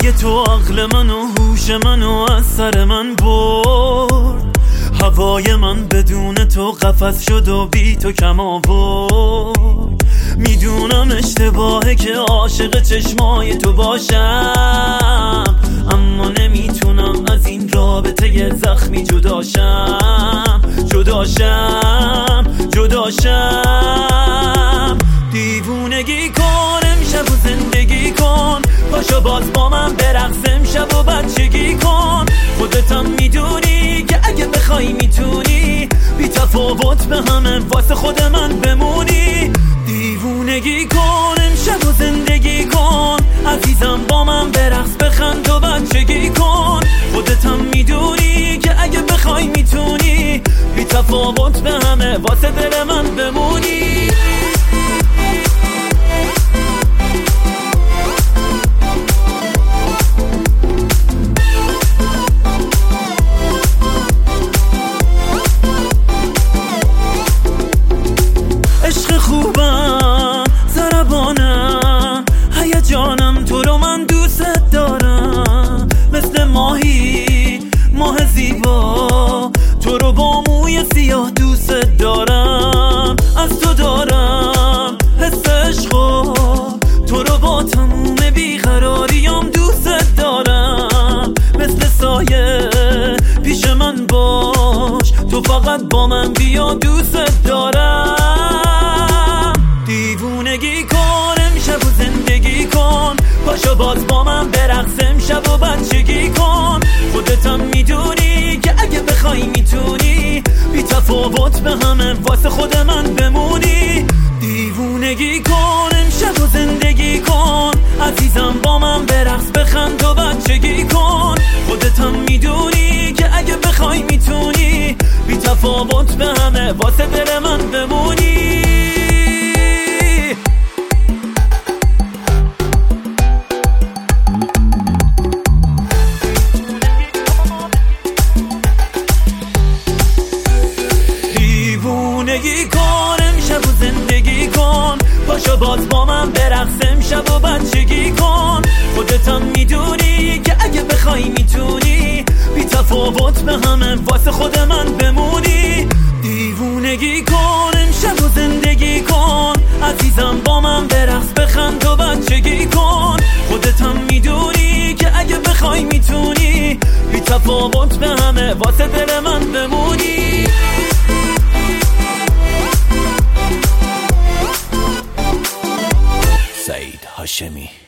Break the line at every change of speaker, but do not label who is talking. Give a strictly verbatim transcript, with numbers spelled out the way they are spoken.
دیگه تو عقل من و هوش منو از سر من برد. هوای من بدون تو قفس شد و بی تو کم آورد. میدونم اشتباهه که عاشق چشمای تو باشم، اما نمیتونم از این رابطه زخمی جداشم جداشم جداشم. دیوونگی کن امشب و زندگی کن، پاشو باز با من برقص امشب و بچگی کن. خودتم میدونی که اگه بخوای میتونی بی تفاوت به همه واسه خود من بمونی. دیوونگی کن امشب و زندگی کن، عزیزم با من برقص بخند و بچگی کن. خودتم میدونی که اگه بخوای میتونی بی تفاوت به همه واسه دل من بمونی. عشق خوبم ضربانم هیجانم، تو رو من دوست دارم مثل ماهی ماه زیبا. تو رو با موی سیاه دوست دارم، از تو دارم حس عشقو. تو رو با تموم بیقراریم دوست دارم مثل سایه پیش من باش. تو فقط با من بیا دوست دارم. دیوونگی کن امشب و زندگی کن، پاشو باز با من برقص امشب و بچگی کن. خودتم میدونی که اگه بخوای میتونی بی تفاوت به همه واسه خود من بمونی. دیوونگی کن امشب و زندگی کن، عزیزم با من برقص بخند و بچگی کن. خودتم میدونی که اگه بخوای میتونی بی تفاوت به همه واسه دل من بمونی. دیوونگی کن امشب و زندگی کن، پاشو باز با من برقص امشب و بچگی کن. خودتم میدونی که اگه بخوای میتونی بی تفاوت به همه واسه خود من بمونی. دیوونگی کن امشب و زندگی کن، عزیزم با من برقص بخند و بچگی کن. خودتم میدونی که اگه بخوای میتونی بی تفاوت به همه واسه دل من بمونی. سعید هاشمی.